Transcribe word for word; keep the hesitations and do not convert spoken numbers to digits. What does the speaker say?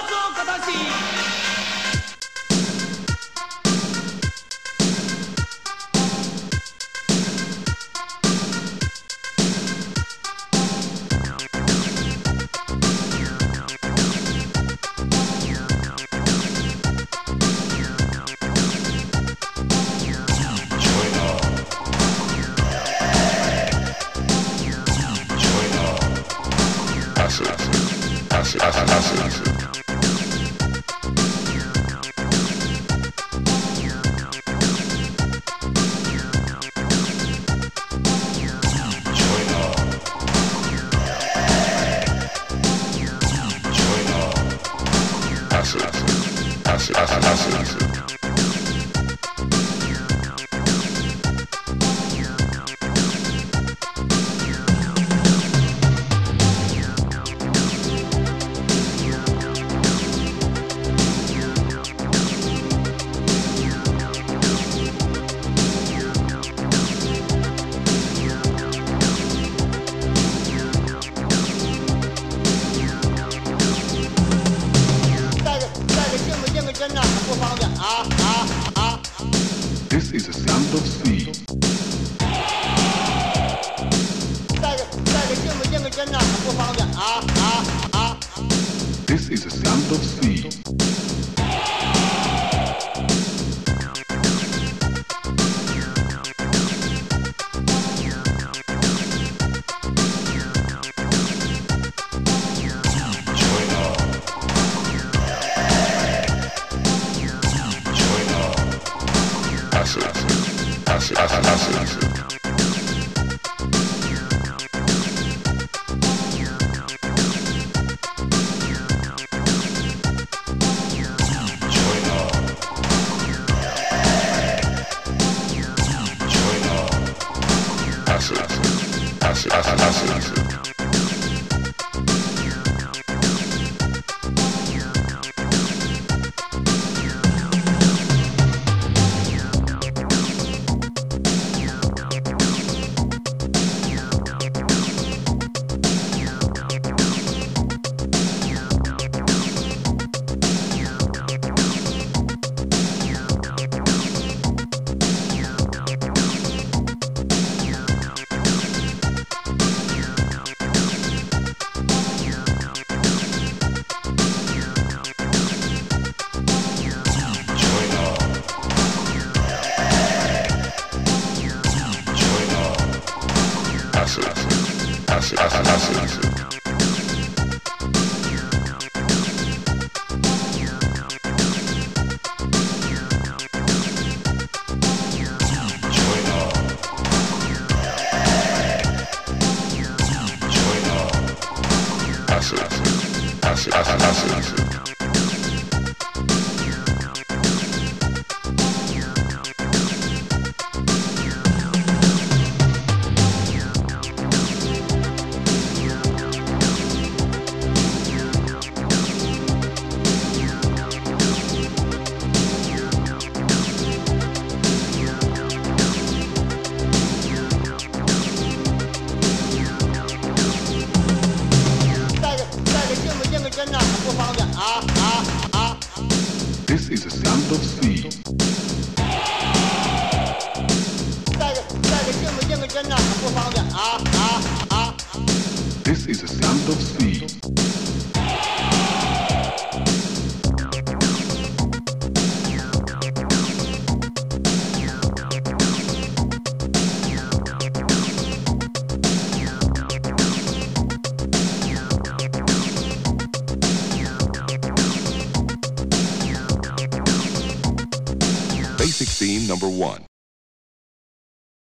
This is the sound of sea. 带个带个认不认个真呢？很不方便啊啊啊 This is the sound of sea. This is the sound of sea. 带个带个认不认个真呢？很不方便啊啊啊 This is the sound of sea. Basic theme number one.